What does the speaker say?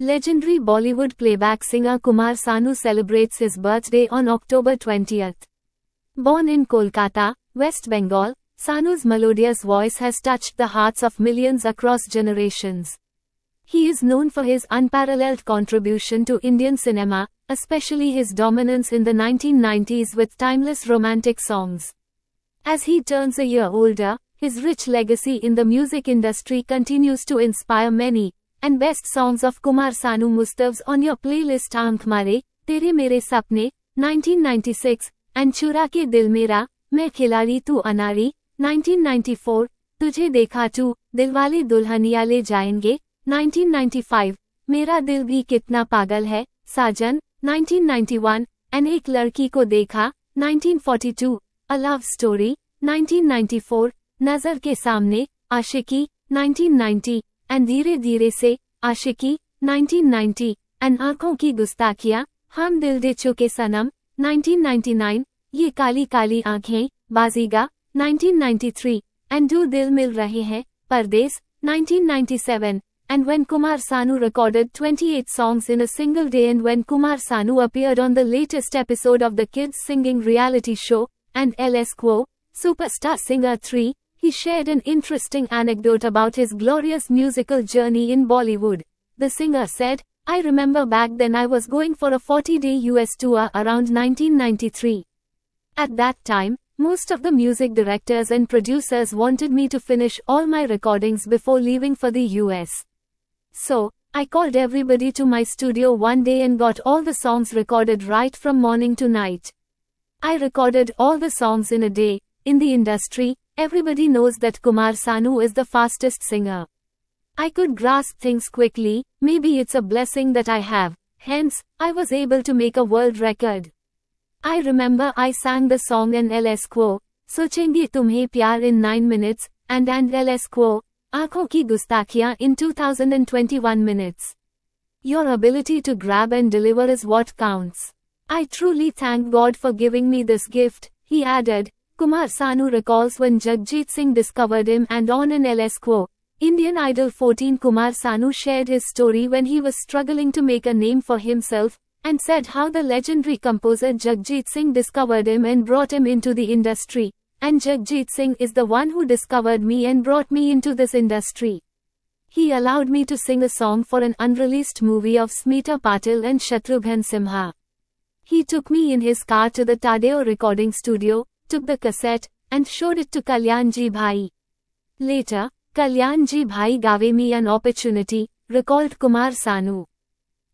Legendary Bollywood playback singer Kumar Sanu celebrates his birthday on October 20th. Born in Kolkata, West Bengal, Sanu's melodious voice has touched the hearts of millions across generations. He is known for his unparalleled contribution to Indian cinema, especially his dominance in the 1990s with timeless romantic songs. As he turns a year older, his rich legacy in the music industry continues to inspire many. And best songs of Kumar Sanu Mustavs on your playlist Aankh Mare, Tere Mere Sapne, 1996, and Chura Ke Dil Mera, Main Khiladi Tu Anari, 1994, Tujhe Dekha Tu, Dilwale Dulhaniya Le Jayenge, 1995, Mera Dil Bhi Kitna Pagal Hai, Sajan, 1991, and Ek Ladki Ko Dekha, 1942, A Love Story, 1994, Nazar Ke Samne, Aashiki, 1990, and धीरे धीरे से आशिकी 1990 and आंखों की गुस्ताखियां हम दिल दे चुके सनम 1999 ये काली काली आंखें बाजीगा 1993 and do दिल मिल रहे हैं परदेस 1997 and when Kumar Sanu recorded 28 songs in a single day and when Kumar Sanu appeared on the latest episode of the kids singing reality show and LS Quo Superstar Singer 3 he shared an interesting anecdote about his glorious musical journey in Bollywood. The singer said, I remember back then I was going for a 40-day US tour around 1993. At that time, most of the music directors and producers wanted me to finish all my recordings before leaving for the US. So, I called everybody to my studio one day and got all the songs recorded right from morning to night. I recorded all the songs in a day. In the industry, everybody knows that Kumar Sanu is the fastest singer. I could grasp things quickly, maybe it's a blessing that I have, hence, I was able to make a world record. I remember I sang the song in LS Quo, Sochenge Tumhe Pyar in 9 minutes, and LS Quo, Aankhon Ki Gustakiyan in 2021 minutes. Your ability to grab and deliver is what counts. I truly thank God for giving me this gift, he added. Kumar Sanu recalls when Jagjit Singh discovered him and on an LS Quo, Indian Idol 14 Kumar Sanu shared his story when he was struggling to make a name for himself, and said how the legendary composer Jagjit Singh discovered him and brought him into the industry, and Jagjit Singh is the one who discovered me and brought me into this industry. He allowed me to sing a song for an unreleased movie of Smita Patil and Shatrughan Sinha. He took me in his car to the Tadeo recording studio, took the cassette, and showed it to Kalyan Ji Bhai. Later, Kalyan Ji Bhai gave me an opportunity, recalled Kumar Sanu.